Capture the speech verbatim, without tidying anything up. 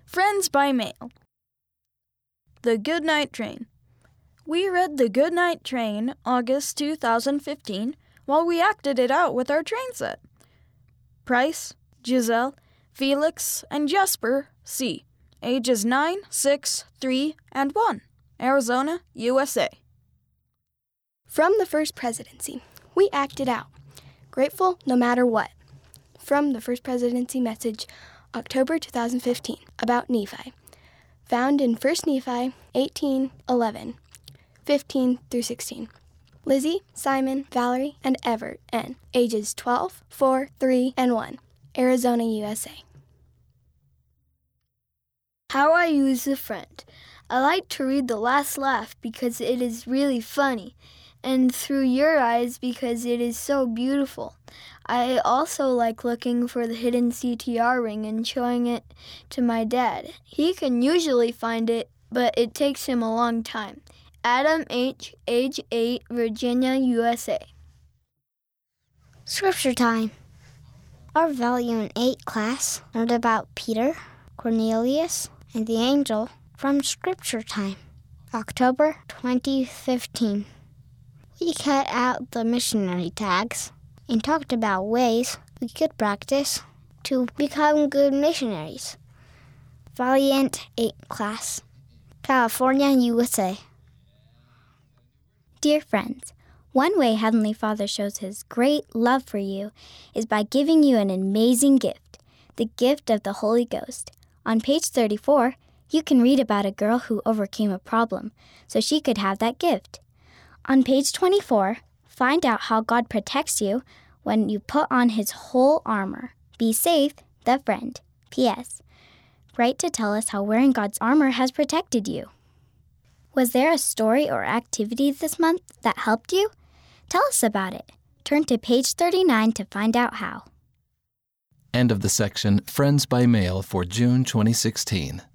Friends by Mail. The Goodnight Train. We read The Goodnight Train, August two thousand fifteen, while we acted it out with our train set. Price, Giselle, Felix, and Jesper, C. Ages nine, six, three, and one. Arizona, U S A. From the First Presidency, we acted out. Grateful no matter what. From the First Presidency message, October two thousand fifteen, about Nephi. Found in First Nephi eighteen eleven, fifteen through sixteen. Lizzie, Simon, Valerie, and Everett, N. Ages twelve, four, three, and one. Arizona, U S A. How I use a friend. I like to read The Last Laugh because it is really funny, and Through Your Eyes because it is so beautiful. I also like looking for the hidden C T R ring and showing it to my dad. He can usually find it, but it takes him a long time. Adam H., age eight, Virginia, U S A. Scripture time. Our Volume eight class learned about Peter, Cornelius, and the angel from Scripture time, October twenty fifteen. We cut out the missionary tags and talked about ways we could practice to become good missionaries. Valiant eight class, California, U S A. Dear friends, one way Heavenly Father shows His great love for you is by giving you an amazing gift, the gift of the Holy Ghost. On page thirty-four, you can read about a girl who overcame a problem so she could have that gift. On page twenty-four, find out how God protects you when you put on His whole armor. Be safe, the friend. P S. Write to tell us how wearing God's armor has protected you. Was there a story or activity this month that helped you? Tell us about it. Turn to page thirty-nine to find out how. End of the section Friends by Mail for June twenty sixteen.